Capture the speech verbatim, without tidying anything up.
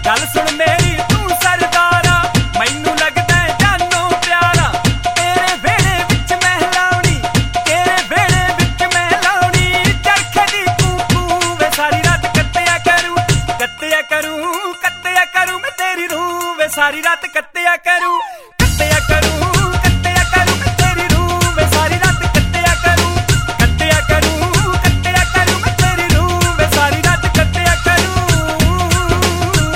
गल सुन मेरी तू सरदारा, मैनू लगदा जानो प्यारा। तेरे वेड़े विच मैं लाउणी, तेरे वेड़े विच मैं लाउणी। चरखे दी कू कू वे सारी रात कत्तिया करूं, कत्तिया करूं, कत्तिया करूं मैं तेरी रूह वे सारी रात कत्तिया करूं।